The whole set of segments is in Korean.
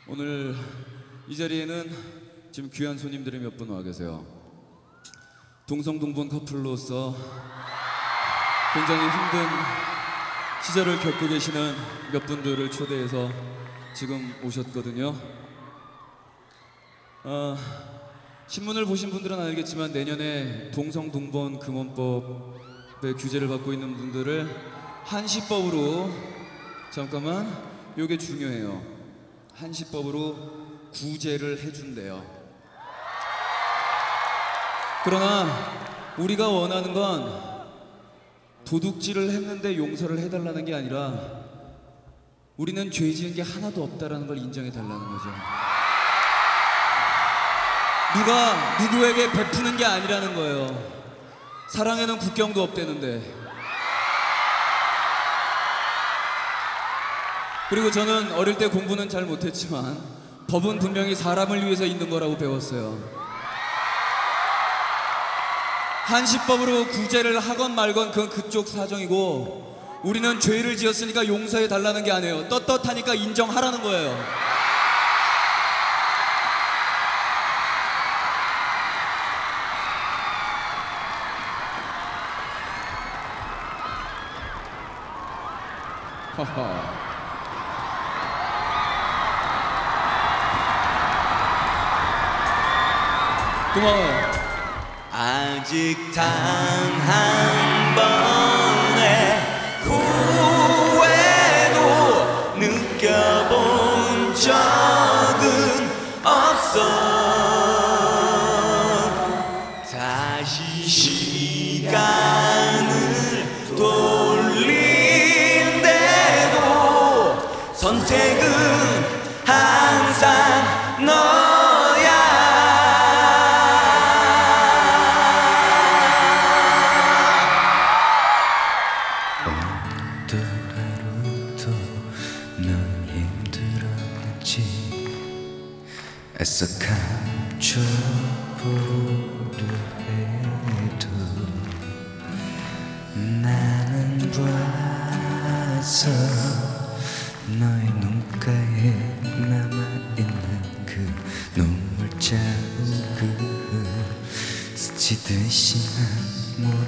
오늘 이 자리에는 지금 귀한 손님들이 몇 분 와 계세요. 동성동본 커플로서 굉장히 힘든 시절을 겪고 계시는 몇 분들을 초대해서 지금 오셨거든요. 신문을 보신 분들은 알겠지만 내년에 동성동본 금원법의 규제를 받고 있는 분들을 한시법으로, 잠깐만, 요게 중요해요. 한시법으로 구제를 해준대요. 그러나 우리가 원하는 건 도둑질을 했는데 용서를 해달라는 게 아니라 우리는 죄 지은 게 하나도 없다라는 걸 인정해 달라는 거죠. 누가 누구에게 베푸는 게 아니라는 거예요. 사랑에는 국경도 없대는데. 그리고 저는 어릴 때 공부는 잘 못했지만 법은 분명히 사람을 위해서 있는 거라고 배웠어요. 한시법으로 구제를 하건 말건 그건 그쪽 사정이고, 우리는 죄를 지었으니까 용서해 달라는 게 아니에요. 떳떳하니까 인정하라는 거예요. 하하. 고마워요. 아직 단 한 번의 후회도 느껴본 적은 없어. 다시 시간을 돌린대도 선택은 항상 너야. 또 하루도 넌 힘들었는지 애써 감춰보려 해도 나는 봐서 너의 눈가에 남아있는 그 눈물 자국을 스치듯이 난 모른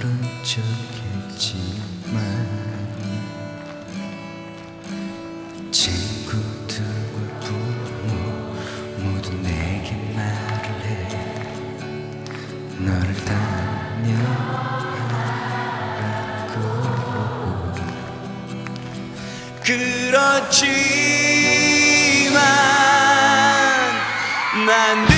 척했지만 친구들과 부모 모두 내게 말을 해. 너를 다녀라고. 그렇지만 난